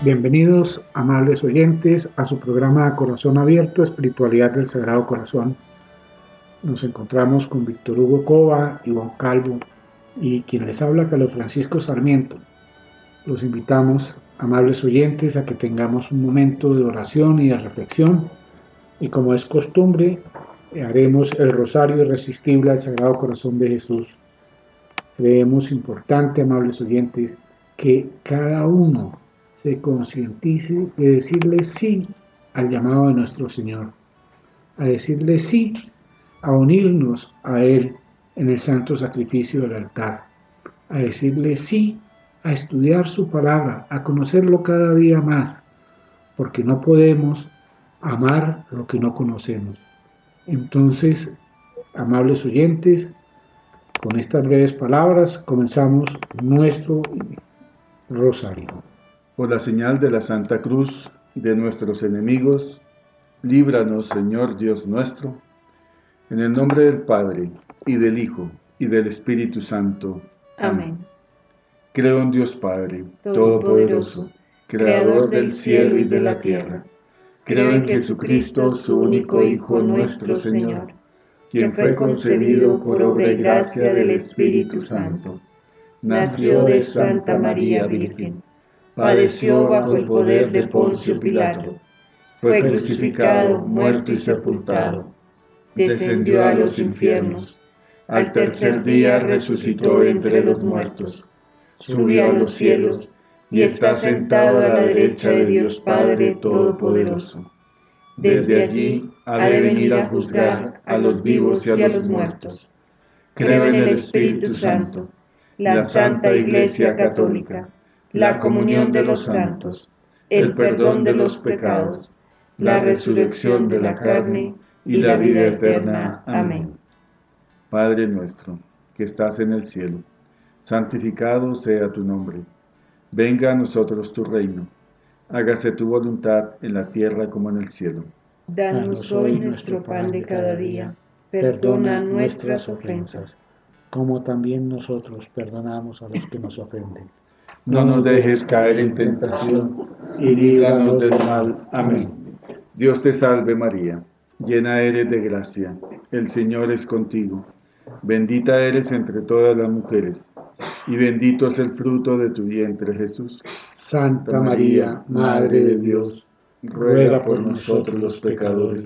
Bienvenidos, amables oyentes, a su programa Corazón Abierto, Espiritualidad del Sagrado Corazón. Nos encontramos con Víctor Hugo Cova y Juan Calvo, y quien les habla, Carlos Francisco Sarmiento. Los invitamos, amables oyentes, a que tengamos un momento de oración y de reflexión, y como es costumbre, haremos el rosario irresistible al Sagrado Corazón de Jesús. Creemos importante, amables oyentes, que cada uno se concientice de decirle sí al llamado de nuestro Señor, a decirle sí a unirnos a Él en el santo sacrificio del altar, a decirle sí a estudiar su palabra, a conocerlo cada día más, porque no podemos amar lo que no conocemos. Entonces, amables oyentes, con estas breves palabras comenzamos nuestro rosario. Por la señal de la Santa Cruz de nuestros enemigos, líbranos, Señor Dios nuestro, en el nombre del Padre, y del Hijo, y del Espíritu Santo. Amén. Creo en Dios Padre, Todopoderoso, Creador del cielo y de la tierra. Creo en Jesucristo, su único Hijo, nuestro Señor, quien fue concebido por obra y gracia del Espíritu Santo. Nació de Santa María Virgen. Padeció bajo el poder de Poncio Pilato, fue crucificado, muerto y sepultado, descendió a los infiernos, al tercer día resucitó entre los muertos, subió a los cielos y está sentado a la derecha de Dios Padre Todopoderoso. Desde allí ha de venir a juzgar a los vivos y a los muertos. Creo en el Espíritu Santo, la Santa Iglesia Católica, la comunión de los santos, el perdón de los pecados, la resurrección de la carne y la vida eterna. Amén. Padre nuestro, que estás en el cielo, santificado sea tu nombre. Venga a nosotros tu reino. Hágase tu voluntad en la tierra como en el cielo. Danos hoy nuestro pan de cada día. Perdona nuestras ofensas, como también nosotros perdonamos a los que nos ofenden. No nos dejes caer en tentación, y líbranos del mal. Amén. Dios te salve María, llena eres de gracia, el Señor es contigo. Bendita eres entre todas las mujeres, y bendito es el fruto de tu vientre Jesús. Santa María, Madre de Dios, ruega por nosotros los pecadores,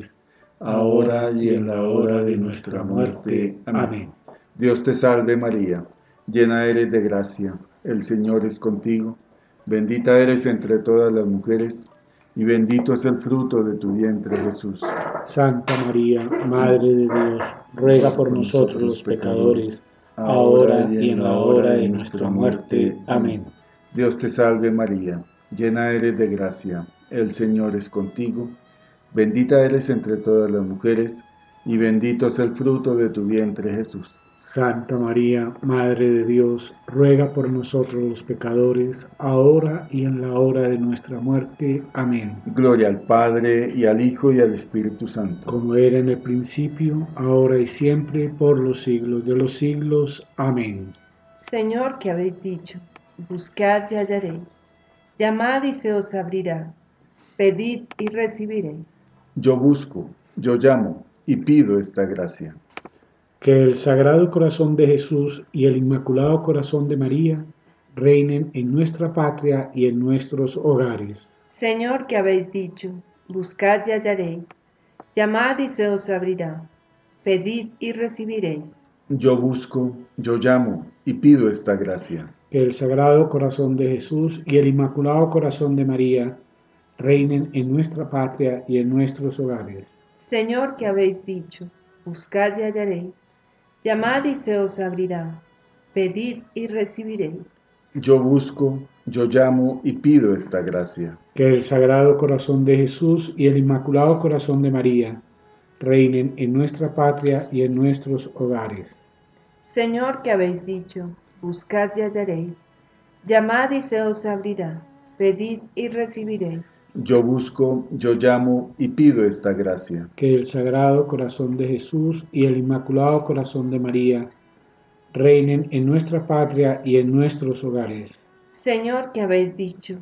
ahora y en la hora de nuestra muerte. Amén. Dios te salve María, llena eres de gracia, el Señor es contigo. Bendita eres entre todas las mujeres, y bendito es el fruto de tu vientre Jesús. Santa María, Madre de Dios, ruega por nosotros los pecadores, ahora y en la hora de nuestra muerte. Amén. Dios te salve María, llena eres de gracia, el Señor es contigo. Bendita eres entre todas las mujeres, y bendito es el fruto de tu vientre Jesús. Santa María, Madre de Dios, ruega por nosotros los pecadores, ahora y en la hora de nuestra muerte. Amén. Gloria al Padre, y al Hijo, y al Espíritu Santo. Como era en el principio, ahora y siempre, por los siglos de los siglos. Amén. Señor, que habéis dicho, buscad y hallaréis, llamad y se os abrirá, pedid y recibiréis. Yo busco, yo llamo, y pido esta gracia. Que el Sagrado Corazón de Jesús y el Inmaculado Corazón de María reinen en nuestra patria y en nuestros hogares. Señor, que habéis dicho, buscad y hallaréis, llamad y se os abrirá, pedid y recibiréis. Yo busco, yo llamo, y pido esta gracia. Que el Sagrado Corazón de Jesús y el Inmaculado Corazón de María reinen en nuestra patria y en nuestros hogares. Señor, que habéis dicho, buscad y hallaréis, llamad y se os abrirá, pedid y recibiréis. Yo busco, yo llamo y pido esta gracia. Que el Sagrado Corazón de Jesús y el Inmaculado Corazón de María reinen en nuestra patria y en nuestros hogares. Señor, que habéis dicho, buscad y hallaréis, llamad y se os abrirá, pedid y recibiréis. Yo busco, yo llamo y pido esta gracia. Que el Sagrado Corazón de Jesús y el Inmaculado Corazón de María reinen en nuestra patria y en nuestros hogares. Señor, que habéis dicho,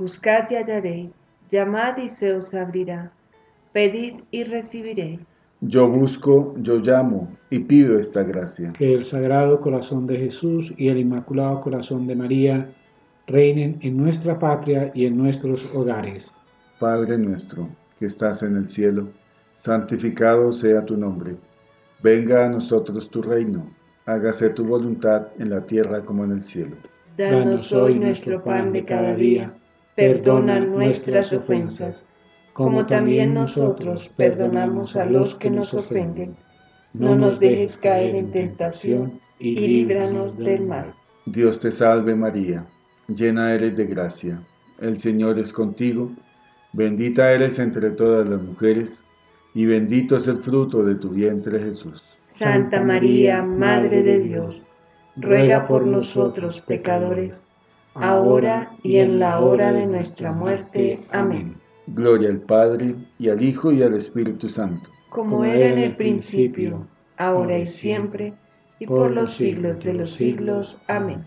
Buscad y hallaréis, llamad y se os abrirá, pedid y recibiréis. Yo busco, yo llamo y pido esta gracia. Que el Sagrado Corazón de Jesús y el Inmaculado Corazón de María reinen en nuestra patria y en nuestros hogares. Padre nuestro, que estás en el cielo, santificado sea tu nombre. Venga a nosotros tu reino, hágase tu voluntad en la tierra como en el cielo. Danos hoy nuestro pan de cada día, perdona nuestras ofensas, como también nosotros perdonamos a los que nos ofenden. No nos dejes caer en tentación y líbranos del mal. Dios te salve María, llena eres de gracia, el Señor es contigo, bendita eres entre todas las mujeres, y bendito es el fruto de tu vientre Jesús. Santa María, Madre de Dios, ruega por nosotros pecadores, ahora y en la hora de nuestra muerte. Amén. Gloria al Padre, y al Hijo, y al Espíritu Santo. Como era en el principio, ahora y siempre, y por los siglos de los siglos. Amén.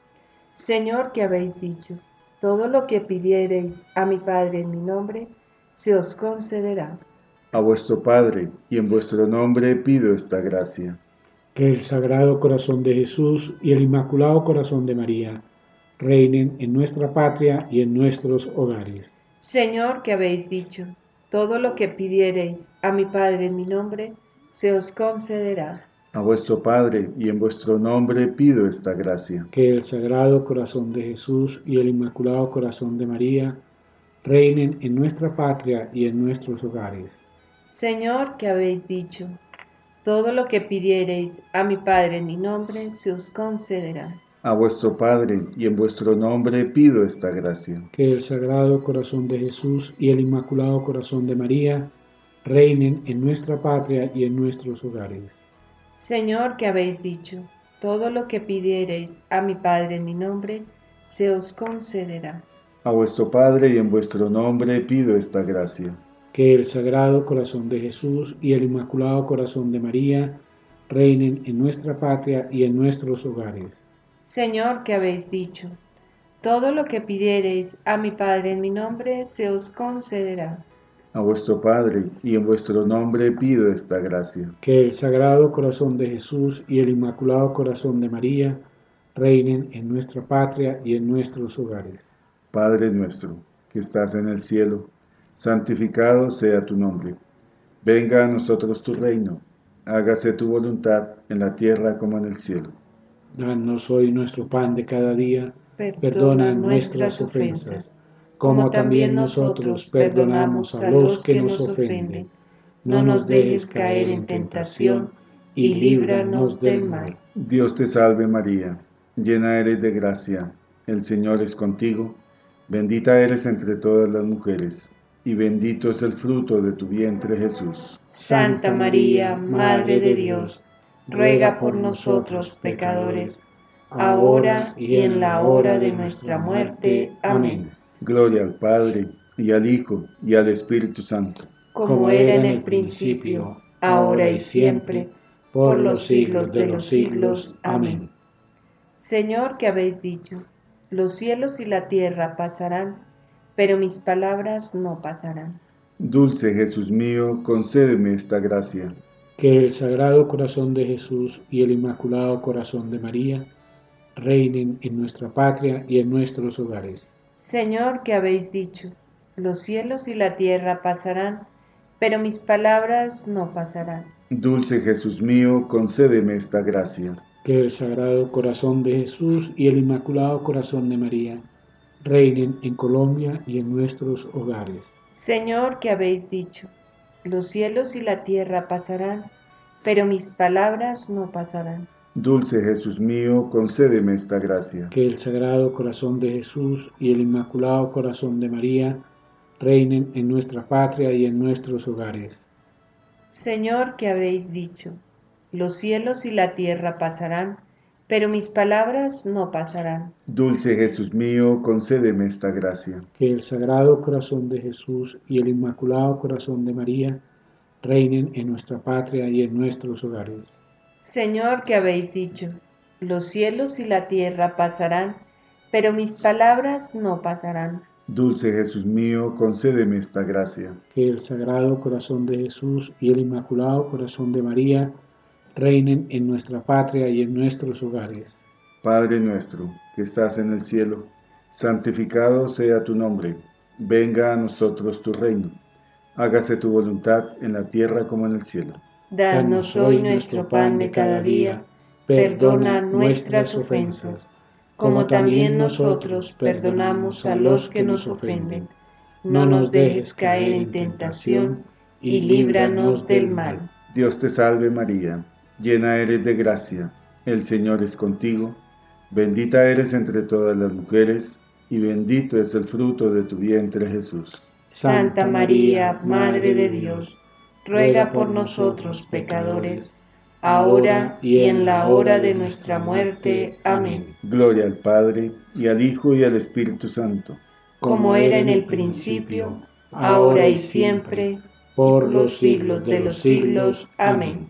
Señor, que habéis dicho, todo lo que pidiereis a mi Padre en mi nombre, se os concederá. A vuestro Padre, y en vuestro nombre pido esta gracia. Que el Sagrado Corazón de Jesús y el Inmaculado Corazón de María reinen en nuestra patria y en nuestros hogares. Señor, que habéis dicho, todo lo que pidiereis a mi Padre en mi nombre, se os concederá. A vuestro Padre, y en vuestro nombre pido esta gracia. Que el Sagrado Corazón de Jesús y el Inmaculado Corazón de María reinen en nuestra patria y en nuestros hogares. Señor, que habéis dicho, todo lo que pidiereis a mi Padre en mi nombre, se os concederá. A vuestro Padre, y en vuestro nombre pido esta gracia. Que el Sagrado Corazón de Jesús y el Inmaculado Corazón de María reinen en nuestra patria y en nuestros hogares. Señor, que habéis dicho, todo lo que pidiereis a mi Padre en mi nombre, se os concederá. A vuestro Padre, y en vuestro nombre pido esta gracia. Que el Sagrado Corazón de Jesús y el Inmaculado Corazón de María reinen en nuestra patria y en nuestros hogares. Señor, que habéis dicho, todo lo que pidiereis a mi Padre en mi nombre, se os concederá. A vuestro Padre, y en vuestro nombre pido esta gracia. Que el Sagrado Corazón de Jesús y el Inmaculado Corazón de María reinen en nuestra patria y en nuestros hogares. Padre nuestro, que estás en el cielo, santificado sea tu nombre. Venga a nosotros tu reino, hágase tu voluntad en la tierra como en el cielo. Danos hoy nuestro pan de cada día, Perdona nuestras ofensas, como también nosotros perdonamos a los que nos ofenden. No nos dejes caer en tentación y líbranos del mal. Dios te salve María, llena eres de gracia, el Señor es contigo, bendita eres entre todas las mujeres, y bendito es el fruto de tu vientre Jesús. Santa María, Madre de Dios, ruega por nosotros pecadores, ahora y en la hora de nuestra muerte. Amén. Gloria al Padre, y al Hijo, y al Espíritu Santo. Como era en el principio, ahora y siempre, por los siglos de los siglos. Amén. Señor, que habéis dicho, los cielos y la tierra pasarán, pero mis palabras no pasarán. Dulce Jesús mío, concédeme esta gracia. Que el Sagrado Corazón de Jesús y el Inmaculado Corazón de María reinen en nuestra patria y en nuestros hogares. Señor, que habéis dicho, los cielos y la tierra pasarán, pero mis palabras no pasarán. Dulce Jesús mío, concédeme esta gracia. Que el Sagrado Corazón de Jesús y el Inmaculado Corazón de María reinen en Colombia y en nuestros hogares. Señor, que habéis dicho, los cielos y la tierra pasarán, pero mis palabras no pasarán. Dulce Jesús mío, concédeme esta gracia. Que el Sagrado Corazón de Jesús y el Inmaculado Corazón de María reinen en nuestra patria y en nuestros hogares. Señor, que habéis dicho, los cielos y la tierra pasarán, pero mis palabras no pasarán. Dulce Jesús mío, concédeme esta gracia. Que el Sagrado Corazón de Jesús y el Inmaculado Corazón de María reinen en nuestra patria y en nuestros hogares. Señor, que habéis dicho, los cielos y la tierra pasarán, pero mis palabras no pasarán. Dulce Jesús mío, concédeme esta gracia. Que el Sagrado Corazón de Jesús y el Inmaculado Corazón de María reinen en nuestra patria y en nuestros hogares. Padre nuestro, que estás en el cielo, santificado sea tu nombre. Venga a nosotros tu reino. Hágase tu voluntad en la tierra como en el cielo. Danos hoy nuestro pan de cada día. Perdona nuestras ofensas, como también nosotros perdonamos a los que nos ofenden. No nos dejes caer en tentación y líbranos del mal. Dios te salve María, llena eres de gracia, el Señor es contigo. Bendita eres entre todas las mujeres, y bendito es el fruto de tu vientre Jesús. Santa María, Madre de Dios, ruega por nosotros pecadores, ahora y en la hora de nuestra muerte. Amén. Gloria al Padre, y al Hijo, y al Espíritu Santo. Como era en el principio, ahora y siempre, por los siglos de los siglos. Amén.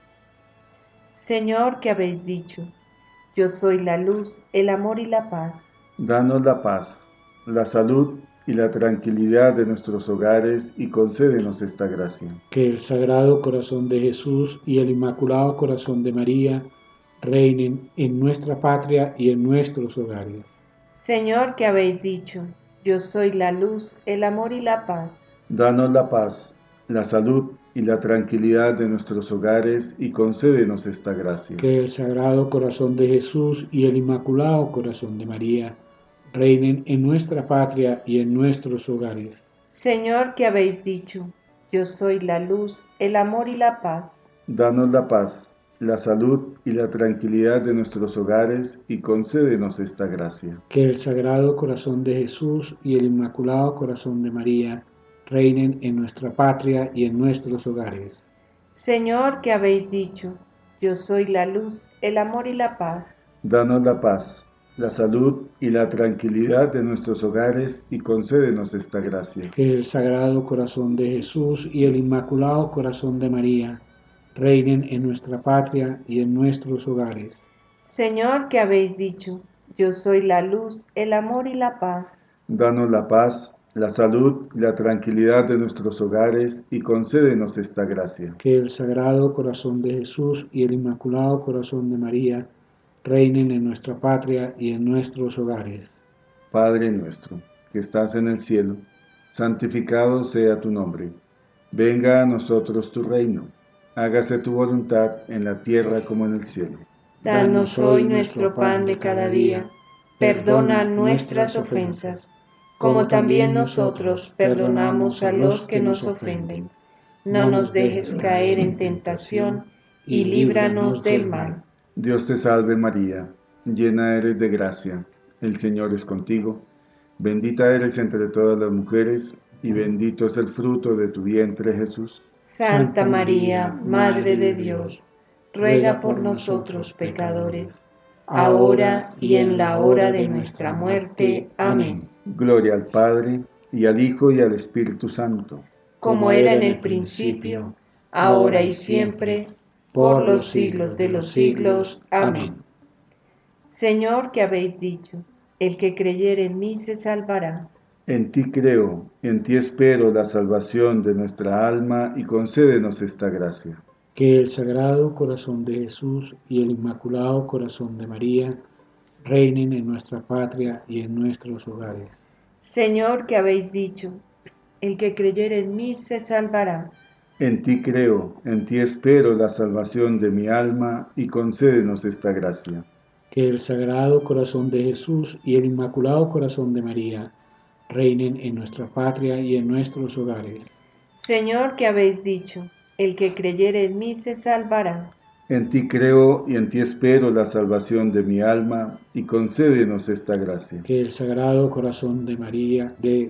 Señor, que habéis dicho: yo soy la luz, el amor y la paz. Danos la paz, la salud y la tranquilidad de nuestros hogares, y concédenos esta gracia. Que el Sagrado Corazón de Jesús y el Inmaculado Corazón de María reinen en nuestra patria y en nuestros hogares. Señor, que habéis dicho: yo soy la luz, el amor y la paz. Danos la paz, la salud y la tranquilidad de nuestros hogares, y concédenos esta gracia. Que el Sagrado Corazón de Jesús y el Inmaculado Corazón de María reinen en nuestra patria y en nuestros hogares. Señor, que habéis dicho: yo soy la luz, el amor y la paz. Danos la paz, la salud y la tranquilidad de nuestros hogares, y concédenos esta gracia. Que el Sagrado Corazón de Jesús y el Inmaculado Corazón de María reinen en nuestra patria y en nuestros hogares. Señor, que habéis dicho: yo soy la luz, el amor y la paz. Danos la paz, la salud y la tranquilidad de nuestros hogares, y concédenos esta gracia. Que el Sagrado Corazón de Jesús y el Inmaculado Corazón de María reinen en nuestra patria y en nuestros hogares. Señor, que habéis dicho: yo soy la luz, el amor y la paz. Danos la paz, la salud y la tranquilidad de nuestros hogares, y concédenos esta gracia. Que el Sagrado Corazón de Jesús y el Inmaculado Corazón de María reinen en nuestra patria y en nuestros hogares. Padre nuestro, que estás en el cielo, santificado sea tu nombre. Venga a nosotros tu reino. Hágase tu voluntad en la tierra como en el cielo. Danos hoy nuestro pan de cada día. Perdona nuestras ofensas, como también nosotros perdonamos a los que nos ofenden. No nos dejes caer en tentación y líbranos del mal. Dios te salve María, llena eres de gracia, el Señor es contigo. Bendita eres entre todas las mujeres, y bendito es el fruto de tu vientre Jesús. Santa María, Madre de Dios, ruega por nosotros pecadores, ahora y en la hora de nuestra muerte. Amén. Gloria al Padre, y al Hijo, y al Espíritu Santo. Como era en el principio, ahora y siempre, por los siglos de los siglos. Amén. Señor, que habéis dicho: el que creyere en mí se salvará. En ti creo, en ti espero la salvación de nuestra alma, y concédenos esta gracia. Que el Sagrado Corazón de Jesús y el Inmaculado Corazón de María reinen en nuestra patria y en nuestros hogares. Señor, que habéis dicho: el que creyere en mí se salvará. En ti creo, en ti espero la salvación de mi alma, y concédenos esta gracia. Que el Sagrado Corazón de Jesús y el Inmaculado Corazón de María reinen en nuestra patria y en nuestros hogares. Señor, que habéis dicho: el que creyere en mí se salvará. En ti creo y en ti espero la salvación de mi alma, y concédenos esta gracia. Que el Sagrado Corazón de María, que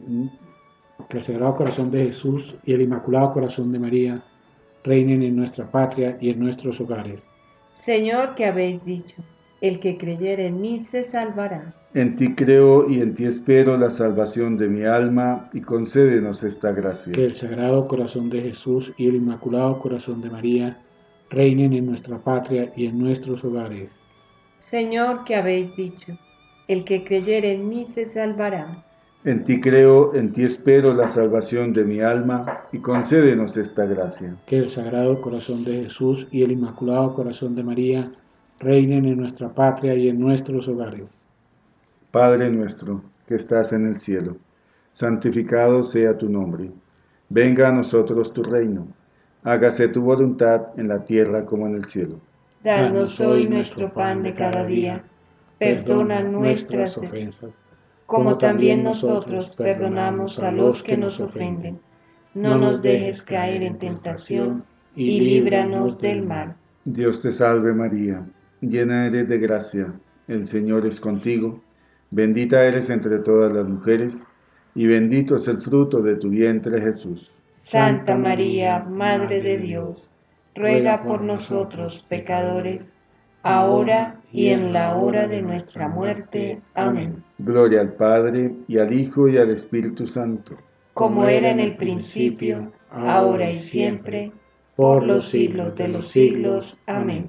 el Sagrado Corazón de Jesús y el Inmaculado Corazón de María reinen en nuestra patria y en nuestros hogares. Señor, que habéis dicho: el que creyere en mí se salvará. En ti creo y en ti espero la salvación de mi alma, y concédenos esta gracia. Que el Sagrado Corazón de Jesús y el Inmaculado Corazón de María reinen en nuestra patria y en nuestros hogares. Señor, que habéis dicho: el que creyere en mí se salvará. En ti creo, en ti espero la salvación de mi alma, y concédenos esta gracia. Que el Sagrado Corazón de Jesús y el Inmaculado Corazón de María reinen en nuestra patria y en nuestros hogares. Padre nuestro, que estás en el cielo, santificado sea tu nombre. Venga a nosotros tu reino. Hágase tu voluntad en la tierra como en el cielo. Danos hoy nuestro pan de cada día. Perdona nuestras ofensas, como también nosotros perdonamos a los que nos ofenden. No nos dejes caer en tentación y líbranos del mal. Dios te salve María, llena eres de gracia, el Señor es contigo. Bendita eres entre todas las mujeres, y bendito es el fruto de tu vientre, Jesús. Santa María, Madre de Dios, ruega por nosotros pecadores, ahora y en la hora de nuestra muerte. Amén. Gloria al Padre, y al Hijo, y al Espíritu Santo. Como era en el principio, ahora y siempre, por los siglos de los siglos. Amén.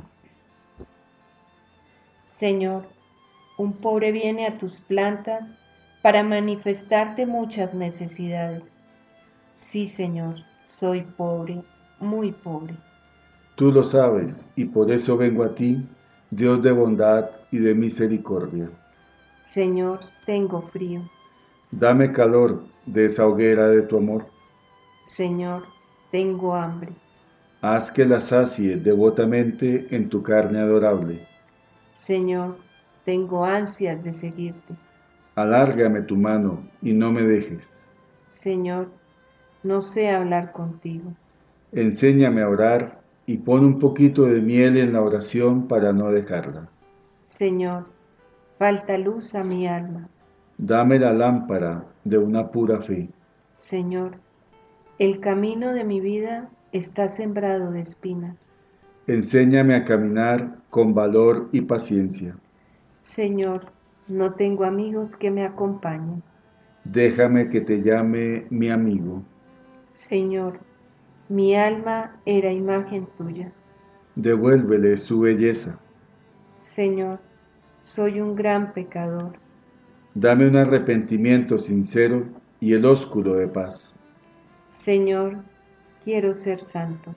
Señor, un pobre viene a tus plantas para manifestarte muchas necesidades. Sí, Señor, soy pobre, muy pobre. Tú lo sabes, y por eso vengo a ti, Dios de bondad y de misericordia. Señor, tengo frío. Dame calor de esa hoguera de tu amor. Señor, tengo hambre. Haz que la sacie devotamente en tu carne adorable. Señor, tengo ansias de seguirte. Alárgame tu mano y no me dejes. Señor, no sé hablar contigo. Enséñame a orar y pon un poquito de miel en la oración para no dejarla. Señor, falta luz a mi alma. Dame la lámpara de una pura fe. Señor, el camino de mi vida está sembrado de espinas. Enséñame a caminar con valor y paciencia. Señor, no tengo amigos que me acompañen. Déjame que te llame mi amigo. Señor, mi alma era imagen tuya. Devuélvele su belleza. Señor, soy un gran pecador. Dame un arrepentimiento sincero y el ósculo de paz. Señor, quiero ser santo.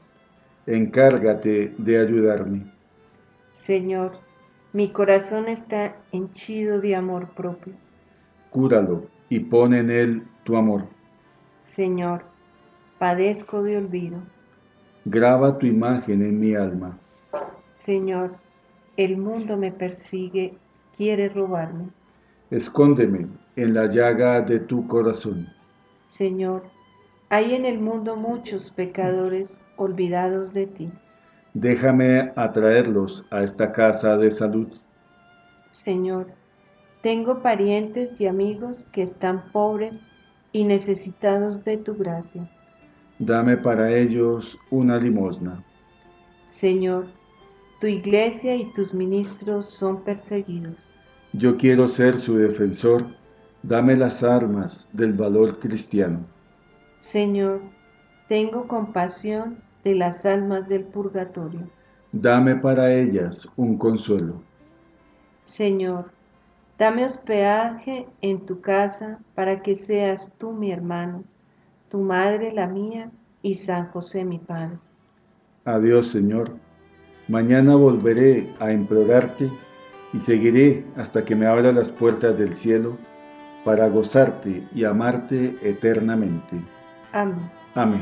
Encárgate de ayudarme. Señor, mi corazón está henchido de amor propio. Cúralo y pon en él tu amor. Señor, padezco de olvido. Graba tu imagen en mi alma. Señor, el mundo me persigue, quiere robarme. Escóndeme en la llaga de tu corazón. Señor, hay en el mundo muchos pecadores olvidados de ti. Déjame atraerlos a esta casa de salud. Señor, tengo parientes y amigos que están pobres y necesitados de tu gracia. Dame para ellos una limosna. Señor, tu iglesia y tus ministros son perseguidos. Yo quiero ser su defensor. Dame las armas del valor cristiano. Señor, tengo compasión de las almas del purgatorio. Dame para ellas un consuelo. Señor, dame hospedaje en tu casa para que seas tú mi hermano, tu madre la mía y San José mi Padre. Adiós, Señor. Mañana volveré a implorarte y seguiré hasta que me abra las puertas del cielo para gozarte y amarte eternamente. Amén. Amén.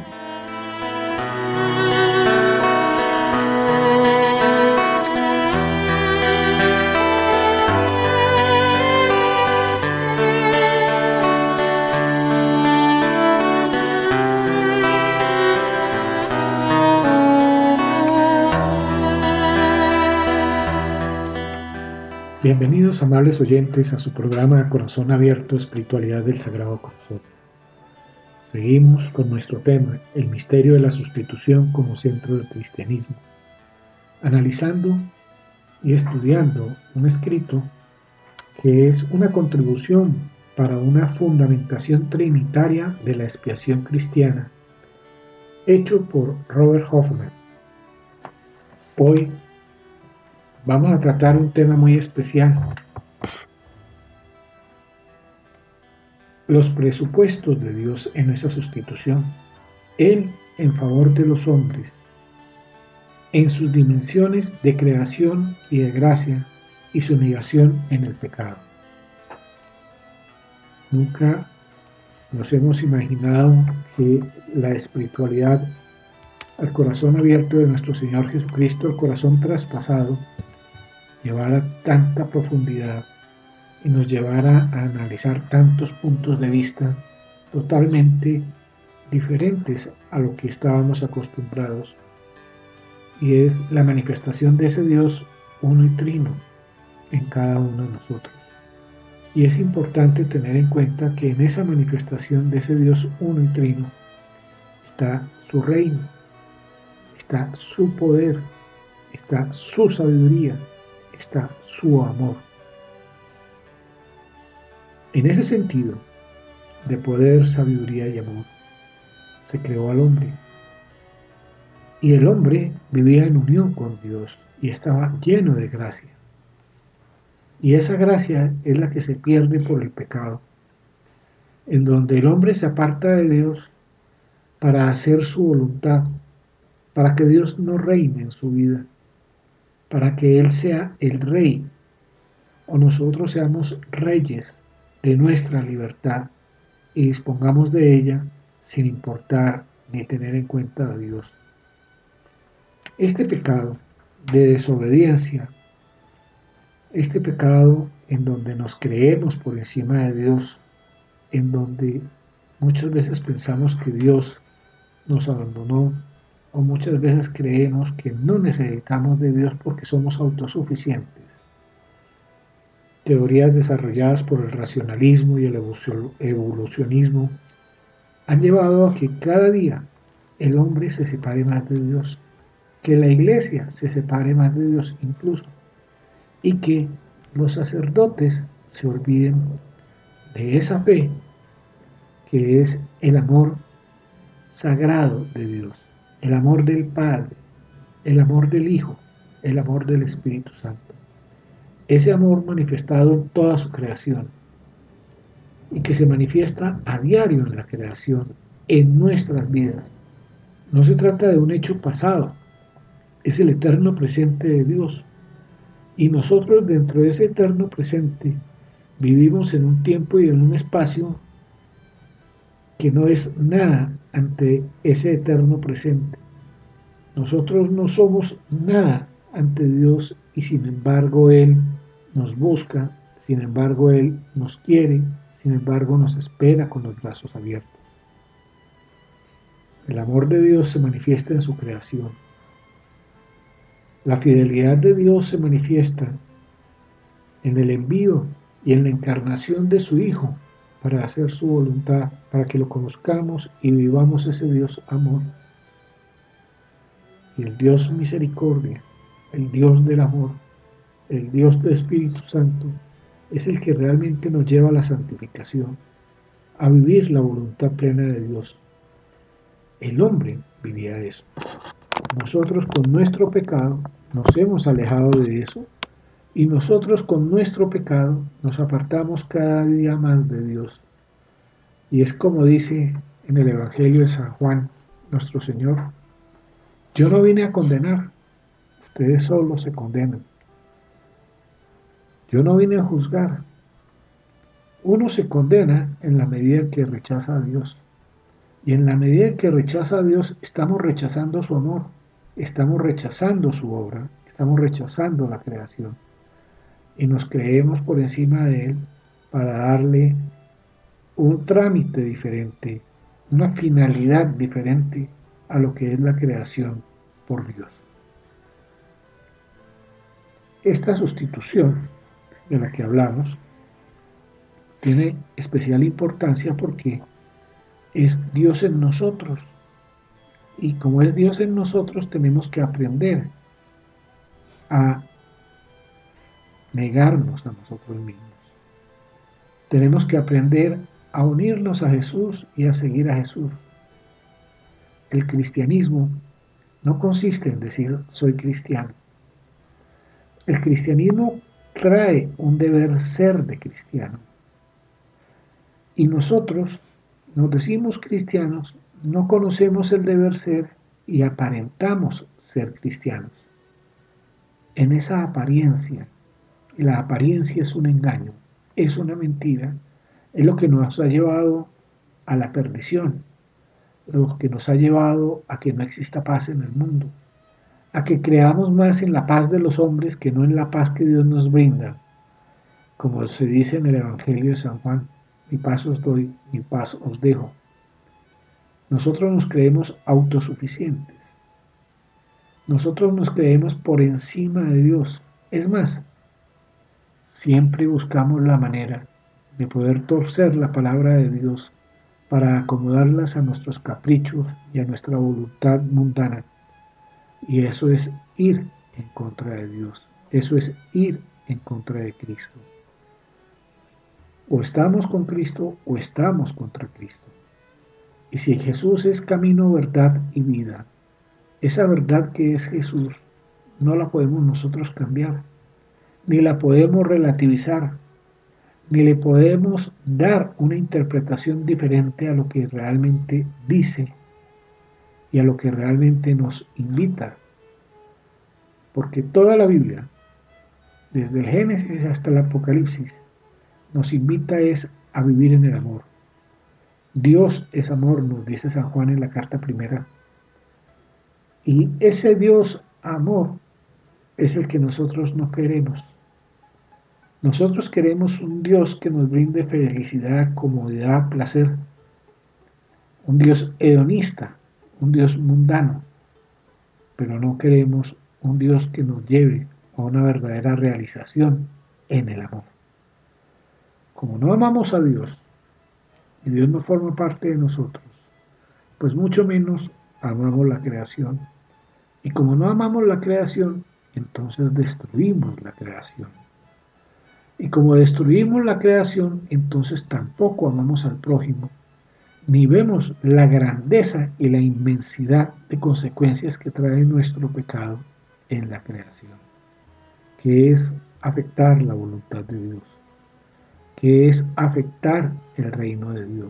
Bienvenidos, amables oyentes, a su programa Corazón Abierto, Espiritualidad del Sagrado Corazón. Seguimos con nuestro tema, el misterio de la sustitución como centro del cristianismo, analizando y estudiando un escrito que es una contribución para una fundamentación trinitaria de la expiación cristiana, hecho por Robert Hoffman. Hoy vamos a tratar un tema muy especial. los presupuestos de Dios en esa sustitución. Él en favor de los hombres, en sus dimensiones de creación y de gracia, y su negación en el pecado. Nunca nos hemos imaginado que la espiritualidad al corazón abierto de nuestro Señor Jesucristo, al corazón traspasado, llevara tanta profundidad y nos llevara a analizar tantos puntos de vista totalmente diferentes a lo que estábamos acostumbrados, y es la manifestación de ese Dios uno y trino en cada uno de nosotros. Y es importante tener en cuenta que en esa manifestación de ese Dios uno y trino está su reino, está su poder, está su sabiduría, está su amor. En ese sentido de poder, sabiduría y amor, se creó al hombre. Y el hombre vivía en unión con Dios y estaba lleno de gracia. Y esa gracia es la que se pierde por el pecado, en donde el hombre se aparta de Dios para hacer su voluntad, para que Dios no reine en su vida, para que Él sea el rey, o nosotros seamos reyes de nuestra libertad y dispongamos de ella sin importar ni tener en cuenta a Dios. Este pecado de desobediencia, este pecado en donde nos creemos por encima de Dios, en donde muchas veces pensamos que Dios nos abandonó, o muchas veces creemos que no necesitamos de Dios porque somos autosuficientes. Teorías desarrolladas por el racionalismo y el evolucionismo han llevado a que cada día el hombre se separe más de Dios, que la iglesia se separe más de Dios incluso, y que los sacerdotes se olviden de esa fe que es el amor sagrado de Dios, el amor del Padre, el amor del Hijo, el amor del Espíritu Santo. Ese amor manifestado en toda su creación y que se manifiesta a diario en la creación, en nuestras vidas. No se trata de un hecho pasado, es el eterno presente de Dios. Y nosotros dentro de ese eterno presente vivimos en un tiempo y en un espacio que no es nada ante ese eterno presente. Nosotros no somos nada ante Dios y sin embargo Él nos busca, sin embargo Él nos quiere, sin embargo nos espera con los brazos abiertos. El amor de Dios se manifiesta en su creación. La fidelidad de Dios se manifiesta en el envío y en la encarnación de su Hijo para hacer su voluntad, para que lo conozcamos y vivamos ese Dios amor. Y el Dios misericordia, el Dios del amor, el Dios del Espíritu Santo, es el que realmente nos lleva a la santificación, a vivir la voluntad plena de Dios. El hombre vivía eso. Nosotros con nuestro pecado nos hemos alejado de eso y nosotros con nuestro pecado nos apartamos cada día más de Dios. Y es como dice en el Evangelio de San Juan, nuestro Señor: yo no vine a condenar, ustedes solo se condenan. Yo no vine a juzgar. Uno se condena en la medida en que rechaza a Dios. Y en la medida en que rechaza a Dios, estamos rechazando su amor, estamos rechazando su obra, estamos rechazando la creación. Y nos creemos por encima de Él para darle un trámite diferente, una finalidad diferente a lo que es la creación por Dios. Esta sustitución de la que hablamos tiene especial importancia porque es Dios en nosotros. Y como es Dios en nosotros, tenemos que aprender a negarnos a nosotros mismos. Tenemos que aprender a unirnos a Jesús y a seguir a Jesús. El cristianismo no consiste en decir soy cristiano. El cristianismo trae un deber ser de cristiano. Y nosotros nos decimos cristianos, no conocemos el deber ser y aparentamos ser cristianos. En esa apariencia, y la apariencia es un engaño, es una mentira, es lo que nos ha llevado a la perdición, lo que nos ha llevado a que no exista paz en el mundo, a que creamos más en la paz de los hombres que no en la paz que Dios nos brinda. Como se dice en el Evangelio de San Juan, mi paz os doy, mi paz os dejo. Nosotros nos creemos autosuficientes. Nosotros nos creemos por encima de Dios. Es más, siempre buscamos la manera de poder torcer la palabra de Dios para acomodarlas a nuestros caprichos y a nuestra voluntad mundana. Y eso es ir en contra de Dios. Eso es ir en contra de Cristo. O estamos con Cristo o estamos contra Cristo. Y si Jesús es camino, verdad y vida, esa verdad que es Jesús no la podemos nosotros cambiar, ni la podemos relativizar, ni le podemos dar una interpretación diferente a lo que realmente dice y a lo que realmente nos invita. Porque toda la Biblia, desde el Génesis hasta el Apocalipsis, nos invita es a vivir en el amor. Dios es amor, nos dice San Juan en la carta primera. Y ese Dios amor es el que nosotros no queremos. Nosotros queremos un Dios que nos brinde felicidad, comodidad, placer. Un Dios hedonista, un Dios mundano. Pero no queremos un Dios que nos lleve a una verdadera realización en el amor. Como no amamos a Dios, y Dios no forma parte de nosotros, pues mucho menos amamos la creación. Y como no amamos la creación, entonces destruimos la creación. Y como destruimos la creación, entonces tampoco amamos al prójimo, ni vemos la grandeza y la inmensidad de consecuencias que trae nuestro pecado en la creación, que es afectar la voluntad de Dios, que es afectar el reino de Dios.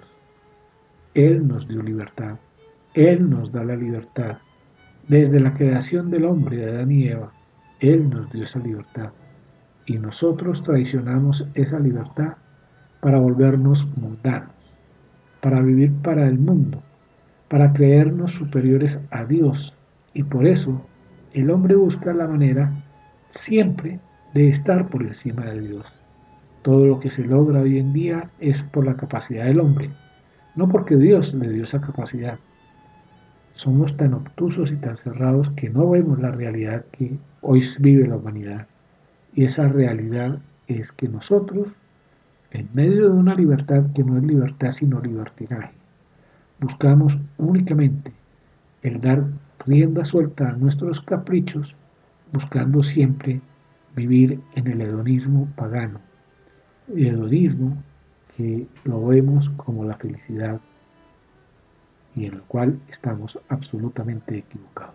Él nos dio libertad, Él nos da la libertad. Desde la creación del hombre, de Adán y Eva, Él nos dio esa libertad. Y nosotros traicionamos esa libertad para volvernos mundanos, para vivir para el mundo, para creernos superiores a Dios. Y por eso el hombre busca la manera siempre de estar por encima de Dios. Todo lo que se logra hoy en día es por la capacidad del hombre, no porque Dios le dio esa capacidad. Somos tan obtusos y tan cerrados que no vemos la realidad que hoy vive la humanidad. Y esa realidad es que nosotros, en medio de una libertad que no es libertad sino libertinaje, buscamos únicamente el dar rienda suelta a nuestros caprichos, buscando siempre vivir en el hedonismo pagano, el hedonismo que lo vemos como la felicidad y en el cual estamos absolutamente equivocados.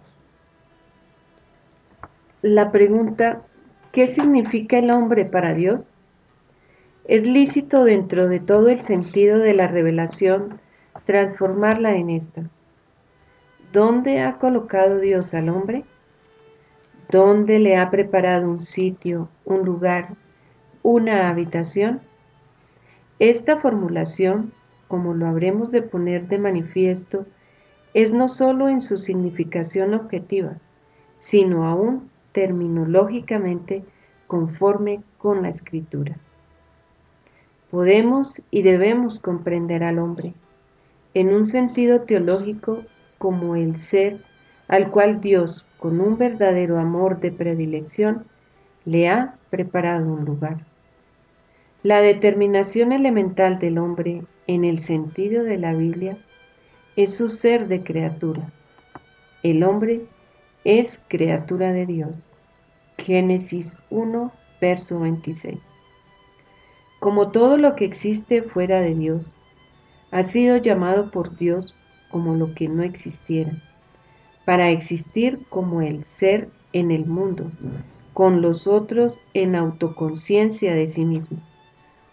La pregunta, ¿qué significa el hombre para Dios? Es lícito dentro de todo el sentido de la revelación transformarla en esta. ¿Dónde ha colocado Dios al hombre? ¿Dónde le ha preparado un sitio, un lugar, una habitación? Esta formulación, como lo habremos de poner de manifiesto, es no sólo en su significación objetiva, sino aún terminológicamente conforme con la Escritura. Podemos y debemos comprender al hombre, en un sentido teológico, como el ser al cual Dios, con un verdadero amor de predilección, le ha preparado un lugar. La determinación elemental del hombre, en el sentido de la Biblia, es su ser de criatura. El hombre es criatura de Dios. Génesis 1, verso 26. Como todo lo que existe fuera de Dios, ha sido llamado por Dios como lo que no existiera, para existir como el ser en el mundo, con los otros en autoconciencia de sí mismo.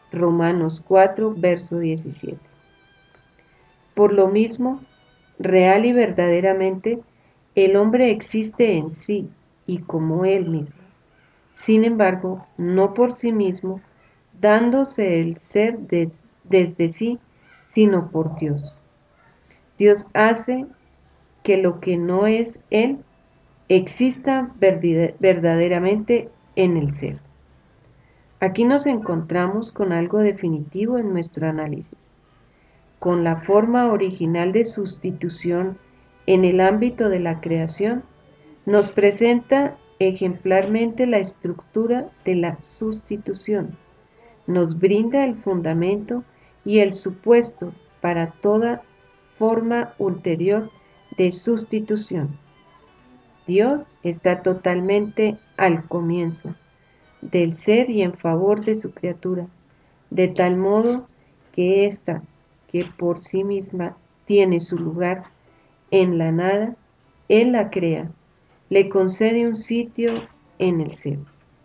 Romanos 4, verso 17. Por lo mismo, real y verdaderamente, el hombre existe en sí y como él mismo. Sin embargo, no por sí mismo, dándose el ser desde sí, sino por Dios. Dios hace que lo que no es Él exista verdaderamente en el ser. Aquí nos encontramos con algo definitivo en nuestro análisis, con la forma original de sustitución en el ámbito de la creación. Nos presenta ejemplarmente la estructura de la sustitución. Nos brinda el fundamento y el supuesto para toda forma ulterior de sustitución. Dios está totalmente al comienzo del ser y en favor de su criatura, de tal modo que ésta, que por sí misma tiene su lugar en la nada, Él la crea, le concede un sitio en el ser.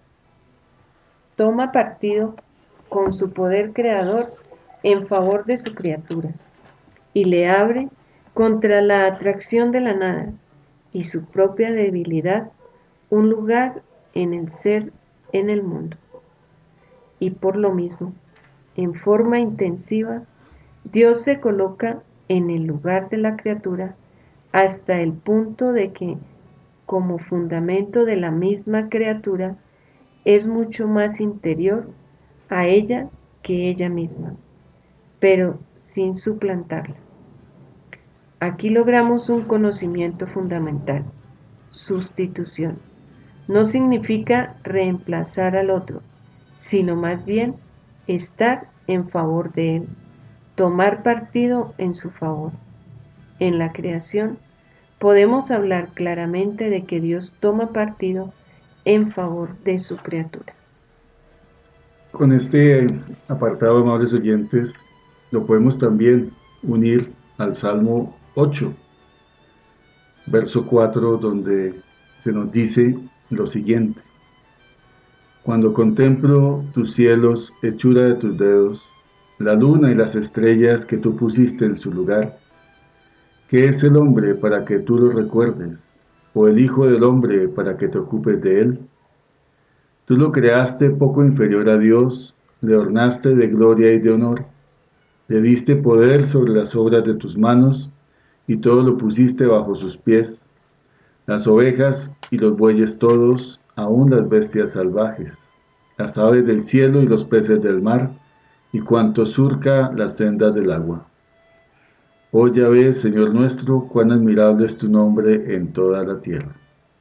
Toma partido con su poder creador en favor de su criatura y le abre contra la atracción de la nada y su propia debilidad un lugar en el ser, en el mundo. Y por lo mismo, en forma intensiva, Dios se coloca en el lugar de la criatura hasta el punto de que, como fundamento de la misma criatura, es mucho más interior a ella que ella misma, pero sin suplantarla. Aquí logramos un conocimiento fundamental: sustitución. No significa reemplazar al otro, sino más bien estar en favor de él, tomar partido en su favor. En la creación podemos hablar claramente de que Dios toma partido en favor de su criatura. Con este apartado, amables oyentes, lo podemos también unir al Salmo 8, verso 4, donde se nos dice lo siguiente: Cuando contemplo tus cielos, hechura de tus dedos, la luna y las estrellas que tú pusiste en su lugar, ¿qué es el hombre para que tú lo recuerdes, o el hijo del hombre para que te ocupes de él? Tú lo creaste poco inferior a Dios, le ornaste de gloria y de honor, le diste poder sobre las obras de tus manos, y todo lo pusiste bajo sus pies, las ovejas y los bueyes todos, aun las bestias salvajes, las aves del cielo y los peces del mar, y cuanto surca las sendas del agua. Oh Yahvé, Señor nuestro, cuán admirable es tu nombre en toda la tierra.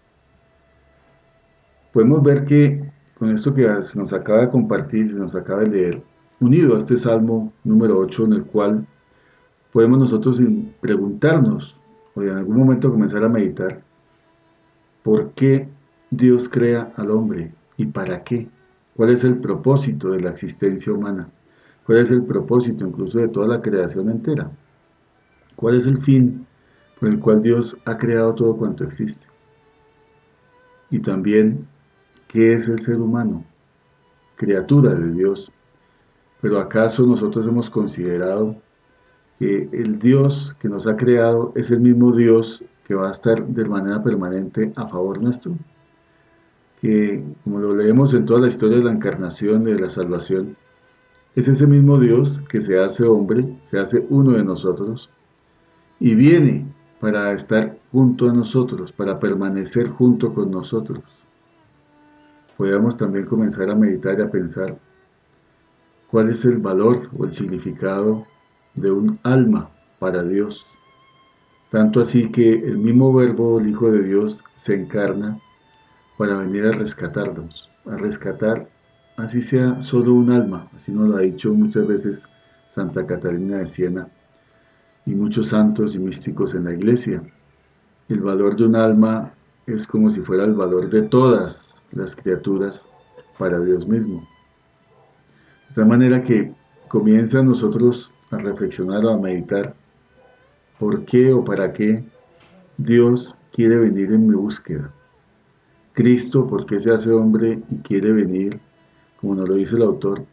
Podemos ver que con esto que se nos acaba de compartir, se nos acaba de leer, unido a este Salmo número 8, en el cual podemos nosotros preguntarnos, o en algún momento comenzar a meditar, ¿por qué Dios crea al hombre y para qué? ¿Cuál es el propósito de la existencia humana? ¿Cuál es el propósito incluso de toda la creación entera? ¿Cuál es el fin por el cual Dios ha creado todo cuanto existe? Y también, ¿qué es el ser humano? Criatura de Dios. ¿Pero acaso nosotros hemos considerado que el Dios que nos ha creado es el mismo Dios que va a estar de manera permanente a favor nuestro? Que, como lo leemos en toda la historia de la encarnación y de la salvación, es ese mismo Dios que se hace hombre, se hace uno de nosotros, y viene para estar junto a nosotros, para permanecer junto con nosotros. Podríamos también comenzar a meditar y a pensar cuál es el valor o el significado de un alma para Dios. Tanto así que el mismo Verbo, el Hijo de Dios, se encarna para venir a rescatarnos, a rescatar, así sea solo un alma. Así nos lo ha dicho muchas veces Santa Catalina de Siena y muchos santos y místicos en la Iglesia. El valor de un alma es como si fuera el valor de todas las criaturas para Dios mismo. De tal manera que comienza a nosotros a reflexionar o a meditar por qué o para qué Dios quiere venir en mi búsqueda. Cristo, por qué se hace hombre y quiere venir, como nos lo dice el autor,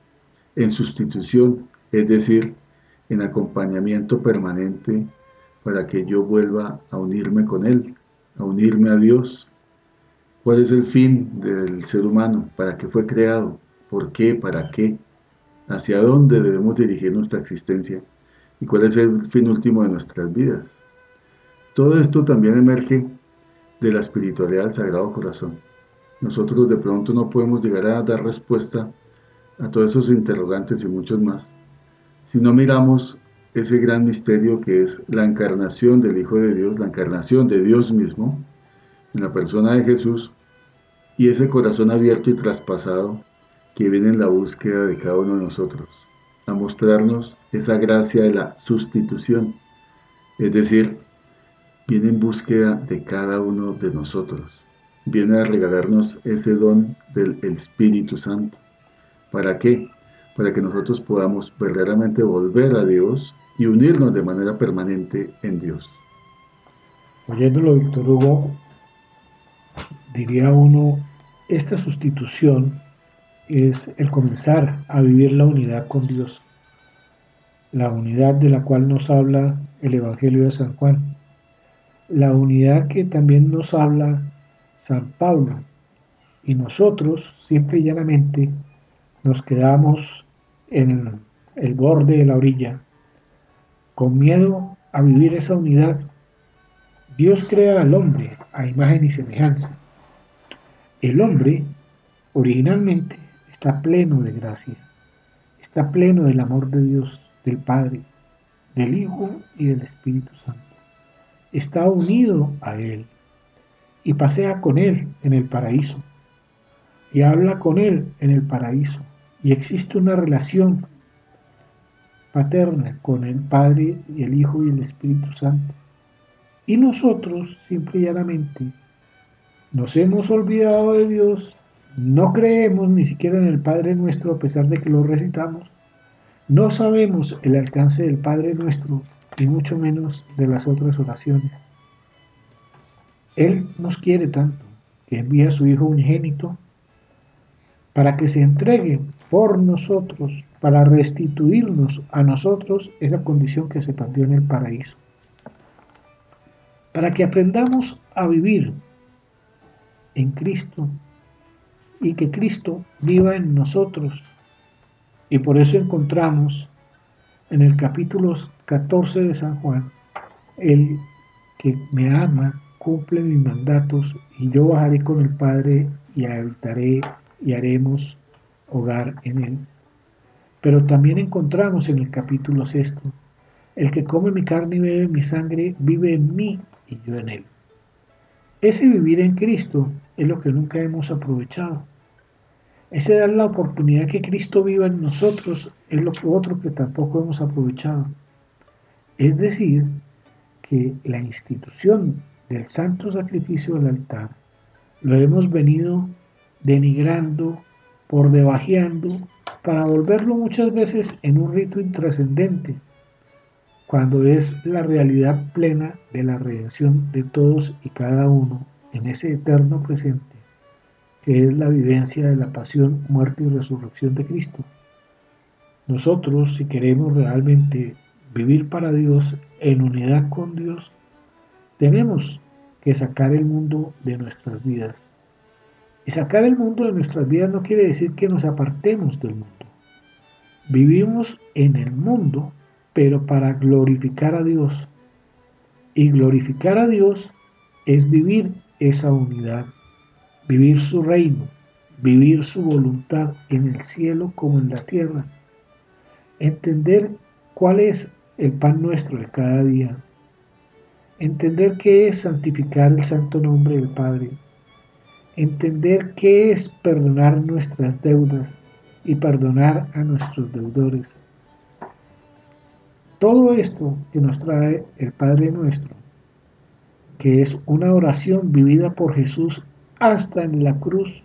en sustitución, es decir, en acompañamiento permanente para que yo vuelva a unirme con Él, a unirme a Dios. ¿Cuál es el fin del ser humano? ¿Para qué fue creado? ¿Por qué? ¿Para qué? ¿Hacia dónde debemos dirigir nuestra existencia? ¿Y cuál es el fin último de nuestras vidas? Todo esto también emerge de la espiritualidad del Sagrado Corazón. Nosotros de pronto no podemos llegar a dar respuesta a todos esos interrogantes y muchos más si no miramos ese gran misterio que es la encarnación del Hijo de Dios, la encarnación de Dios mismo en la persona de Jesús, y ese corazón abierto y traspasado que viene en la búsqueda de cada uno de nosotros, a mostrarnos esa gracia de la sustitución, es decir, viene en búsqueda de cada uno de nosotros, viene a regalarnos ese don del Espíritu Santo. ¿Para qué? Para que nosotros podamos verdaderamente volver a Dios y unirnos de manera permanente en Dios. Oyéndolo, Víctor Hugo, diría uno, esta sustitución es el comenzar a vivir la unidad con Dios, la unidad de la cual nos habla el Evangelio de San Juan, la unidad que también nos habla San Pablo, y nosotros simple y llanamente nos quedamos en el borde de la orilla, con miedo a vivir esa unidad. Dios crea al hombre a imagen y semejanza. El hombre originalmente está pleno de gracia, está pleno del amor de Dios, del Padre, del Hijo y del Espíritu Santo. Está unido a Él y pasea con Él en el paraíso y habla con Él en el paraíso y existe una relación paterna con el Padre y el Hijo y el Espíritu Santo. Y nosotros, simple y llanamente, nos hemos olvidado de Dios, no creemos ni siquiera en el Padre Nuestro a pesar de que lo recitamos, no sabemos el alcance del Padre Nuestro y mucho menos de las otras oraciones. Él nos quiere tanto que envía a su Hijo unigénito para que se entregue por nosotros, para restituirnos a nosotros esa condición que se perdió en el paraíso. Para que aprendamos a vivir en Cristo y que Cristo viva en nosotros. Y por eso encontramos en el capítulo 14 de San Juan, el que me ama, cumple mis mandatos, y yo bajaré con el Padre y habitaré y haremos hogar en él. Pero también encontramos en el capítulo 6, el que come mi carne y bebe mi sangre, vive en mí y yo en él. Ese vivir en Cristo es lo que nunca hemos aprovechado. Ese dar la oportunidad que Cristo viva en nosotros es lo otro que tampoco hemos aprovechado. Es decir, que la institución del santo sacrificio del altar lo hemos venido denigrando, por debajeando, para volverlo muchas veces en un rito intrascendente, cuando es la realidad plena de la redención de todos y cada uno en ese eterno presente, que es la vivencia de la pasión, muerte y resurrección de Cristo. Nosotros, si queremos realmente vivir para Dios, en unidad con Dios, tenemos que sacar el mundo de nuestras vidas. Y sacar el mundo de nuestras vidas no quiere decir que nos apartemos del mundo. Vivimos en el mundo, pero para glorificar a Dios. Y glorificar a Dios es vivir esa unidad, vivir su reino, vivir su voluntad en el cielo como en la tierra. Entender cuál es el pan nuestro de cada día. Entender qué es santificar el santo nombre del Padre. Entender qué es perdonar nuestras deudas y perdonar a nuestros deudores. Todo esto que nos trae el Padre Nuestro, que es una oración vivida por Jesús hasta en la cruz,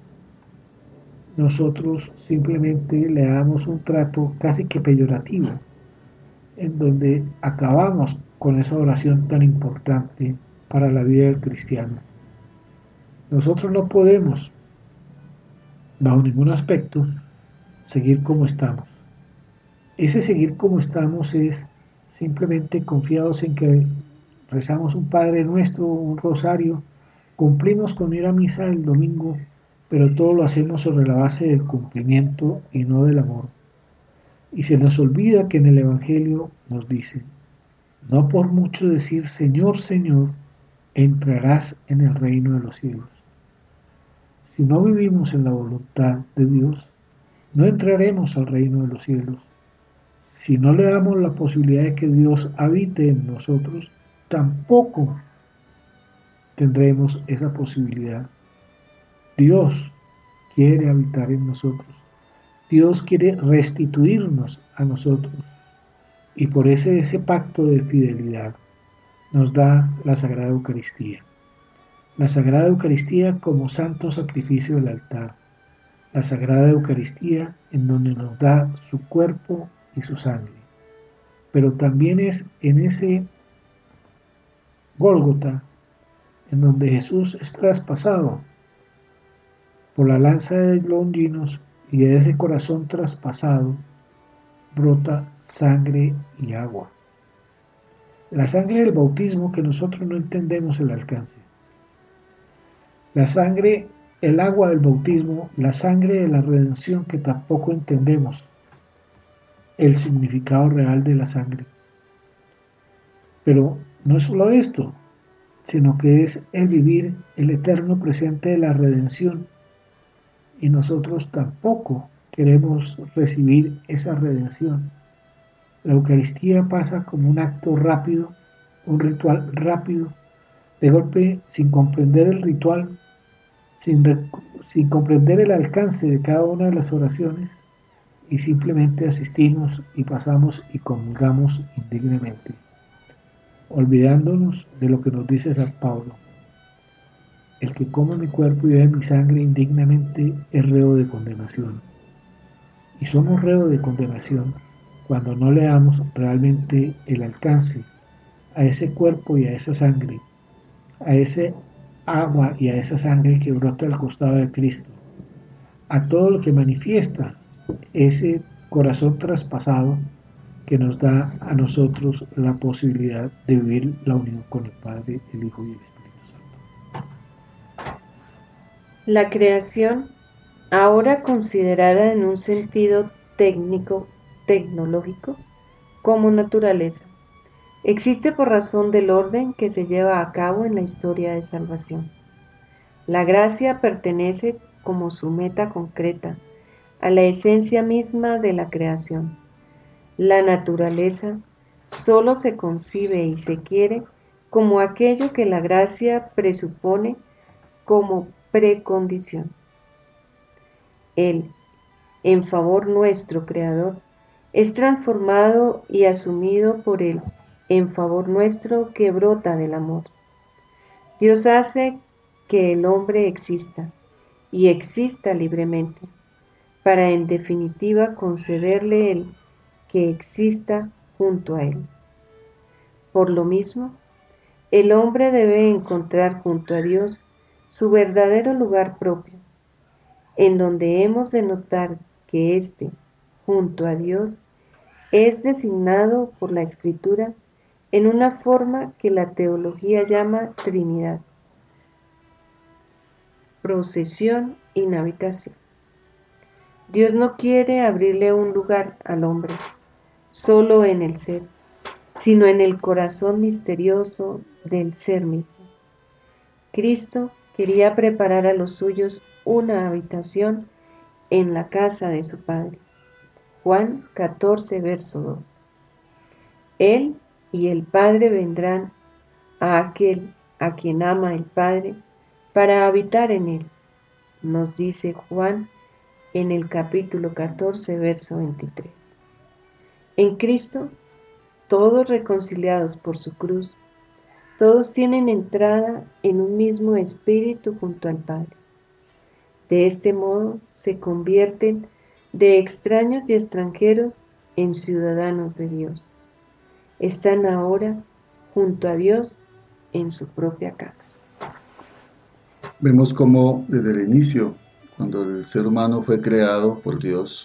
nosotros simplemente le damos un trato casi que peyorativo, en donde acabamos con esa oración tan importante para la vida del cristiano. Nosotros no podemos, bajo ningún aspecto, seguir como estamos. Ese seguir como estamos es simplemente confiados en que rezamos un Padre Nuestro, un rosario, cumplimos con ir a misa el domingo, pero todo lo hacemos sobre la base del cumplimiento y no del amor. Y se nos olvida que en el Evangelio nos dice, no por mucho decir Señor, Señor, entrarás en el reino de los cielos. Si no vivimos en la voluntad de Dios, no entraremos al reino de los cielos. Si no le damos la posibilidad de que Dios habite en nosotros, tampoco tendremos esa posibilidad. Dios quiere habitar en nosotros. Dios quiere restituirnos a nosotros. Y por ese pacto de fidelidad nos da la Sagrada Eucaristía. La Sagrada Eucaristía como santo sacrificio del altar. La Sagrada Eucaristía en donde nos da su cuerpo y su sangre. Pero también es en ese Gólgota en donde Jesús es traspasado por la lanza de longinos y de ese corazón traspasado brota sangre y agua. La sangre del bautismo que nosotros no entendemos el alcance. La sangre, el agua del bautismo, la sangre de la redención que tampoco entendemos el significado real de la sangre. Pero no es solo esto, sino que es el vivir el eterno presente de la redención. Y nosotros tampoco queremos recibir esa redención. La Eucaristía pasa como un acto rápido, un ritual rápido, de golpe sin comprender el ritual, sin comprender el alcance de cada una de las oraciones, y simplemente asistimos y pasamos y comulgamos indignamente, olvidándonos de lo que nos dice San Pablo. El que come mi cuerpo y bebe mi sangre indignamente es reo de condenación. Y somos reo de condenación cuando no le damos realmente el alcance a ese cuerpo y a esa sangre, a ese agua y a esa sangre que brota al costado de Cristo, a todo lo que manifiesta ese corazón traspasado que nos da a nosotros la posibilidad de vivir la unión con el Padre, el Hijo y el Espíritu Santo. La creación, ahora considerada en un sentido técnico-tecnológico como naturaleza, existe por razón del orden que se lleva a cabo en la historia de salvación. La gracia pertenece como su meta concreta a la esencia misma de la creación. La naturaleza solo se concibe y se quiere como aquello que la gracia presupone como precondición. Él, en favor nuestro Creador, es transformado y asumido por él en favor nuestro que brota del amor. Dios hace que el hombre exista y exista libremente, para en definitiva concederle el que exista junto a él. Por lo mismo, el hombre debe encontrar junto a Dios su verdadero lugar propio, en donde hemos de notar que éste, junto a Dios, es designado por la Escritura en una forma que la teología llama Trinidad, procesión, inhabitación. Dios no quiere abrirle un lugar al hombre, solo en el ser, sino en el corazón misterioso del ser mismo. Cristo quería preparar a los suyos una habitación en la casa de su Padre. Juan 14, verso 2. Él y el Padre vendrán a aquel a quien ama el Padre para habitar en él, nos dice Juan en el capítulo 14, verso 23. En Cristo, todos reconciliados por su cruz, todos tienen entrada en un mismo espíritu junto al Padre. De este modo se convierten de extraños y extranjeros en ciudadanos de Dios. Están ahora junto a Dios en su propia casa. Vemos cómo desde el inicio, cuando el ser humano fue creado por Dios,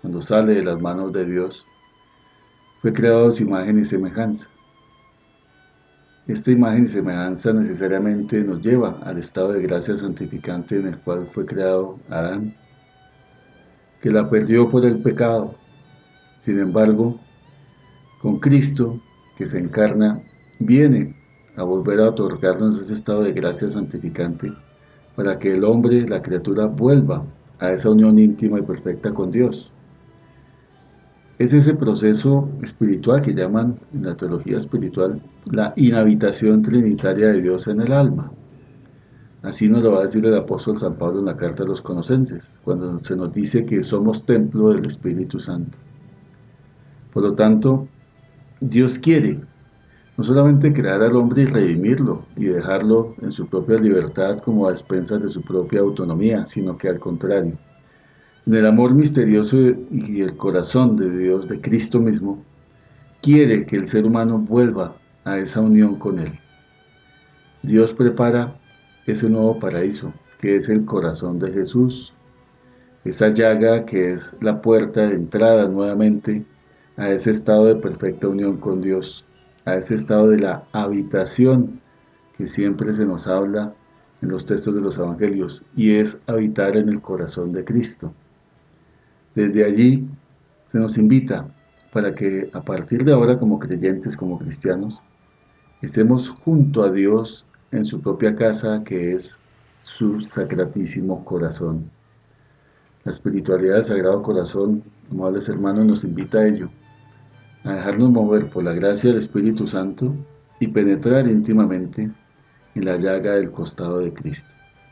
cuando sale de las manos de Dios, fue creado a su imagen y semejanza. Esta imagen y semejanza necesariamente nos lleva al estado de gracia santificante en el cual fue creado Adán, que la perdió por el pecado. Sin embargo, con Cristo, que se encarna, viene a volver a otorgarnos ese estado de gracia santificante para que el hombre, la criatura, vuelva a esa unión íntima y perfecta con Dios. Es ese proceso espiritual que llaman en la teología espiritual la inhabitación trinitaria de Dios en el alma. Así nos lo va a decir el apóstol San Pablo en la carta a los Colosenses, cuando se nos dice que somos templo del Espíritu Santo. Por lo tanto, Dios quiere no solamente crear al hombre y redimirlo y dejarlo en su propia libertad como a expensas de su propia autonomía, sino que al contrario, en el amor misterioso y el corazón de Dios, de Cristo mismo, quiere que el ser humano vuelva a esa unión con Él. Dios prepara ese nuevo paraíso, que es el corazón de Jesús, esa llaga que es la puerta de entrada nuevamente a ese estado de perfecta unión con Dios, a ese estado de la habitación que siempre se nos habla en los textos de los evangelios, y es habitar en el corazón de Cristo. Desde allí se nos invita para que a partir de ahora, como creyentes, como cristianos, estemos junto a Dios en su propia casa, que es su sacratísimo corazón. La espiritualidad del Sagrado Corazón, amables hermanos, nos invita a ello, a dejarnos mover por la gracia del Espíritu Santo y penetrar íntimamente en la llaga del costado de Cristo.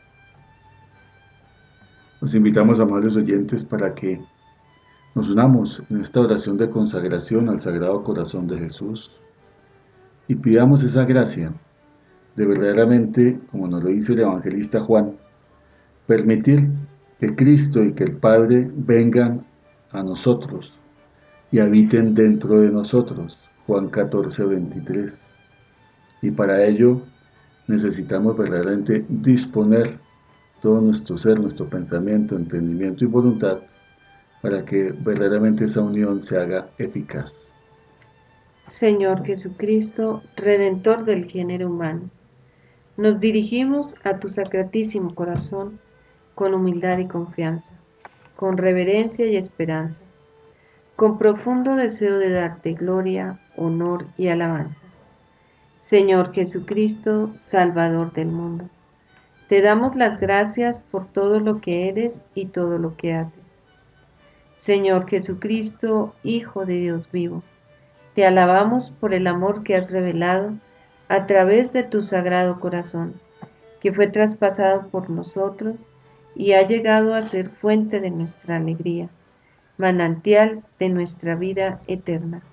Los invitamos, amables oyentes, para que nos unamos en esta oración de consagración al Sagrado Corazón de Jesús y pidamos esa gracia de verdaderamente, como nos lo dice el evangelista Juan, permitir que Cristo y que el Padre vengan a nosotros y habiten dentro de nosotros. Juan 14, 23. Y para ello necesitamos verdaderamente disponer todo nuestro ser, nuestro pensamiento, entendimiento y voluntad para que verdaderamente esa unión se haga eficaz. Señor Jesucristo, Redentor del género humano, nos dirigimos a tu sacratísimo corazón con humildad y confianza, con reverencia y esperanza, con profundo deseo de darte gloria, honor y alabanza. Señor Jesucristo, Salvador del mundo, te damos las gracias por todo lo que eres y todo lo que haces. Señor Jesucristo, Hijo de Dios vivo, te alabamos por el amor que has revelado a través de tu sagrado corazón, que fue traspasado por nosotros y ha llegado a ser fuente de nuestra alegría, manantial de nuestra vida eterna.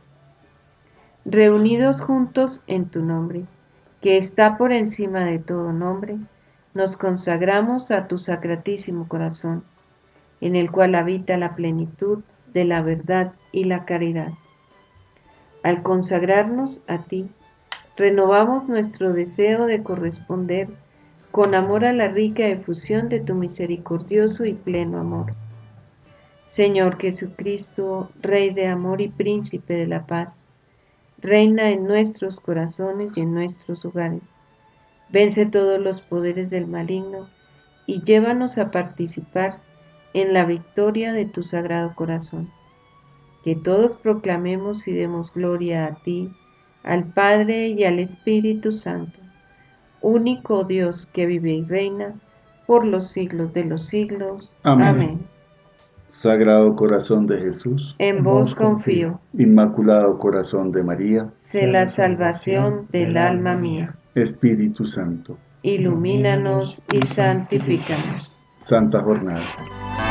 Reunidos juntos en tu nombre, que está por encima de todo nombre, nos consagramos a tu sacratísimo corazón, en el cual habita la plenitud de la verdad y la caridad. Al consagrarnos a ti, renovamos nuestro deseo de corresponder con amor a la rica efusión de tu misericordioso y pleno amor. Señor Jesucristo, Rey de amor y Príncipe de la paz, reina en nuestros corazones y en nuestros hogares. Vence todos los poderes del maligno y llévanos a participar en la victoria de tu sagrado corazón. Que todos proclamemos y demos gloria a ti, al Padre y al Espíritu Santo, único Dios que vive y reina por los siglos de los siglos. Amén. Sagrado Corazón de Jesús, en vos confío. Inmaculado Corazón de María, sé la salvación del alma mía. Espíritu Santo, ilumínanos y santifícanos. Santa Jornada.